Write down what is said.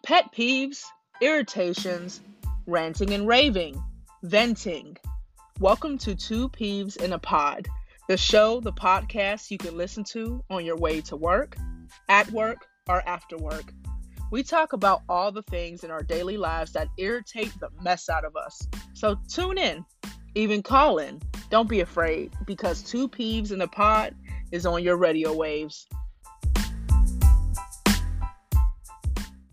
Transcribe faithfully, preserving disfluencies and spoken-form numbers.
Pet peeves, irritations, ranting and raving, venting. Welcome to Two Peeves in a Pod, the show, the podcast you can listen to on your way to work, at work, or after work. We talk about all the things in our daily lives that irritate the mess out of us. So tune in, even call in. Don't be afraid, because Two Peeves in a Pod is on your radio waves.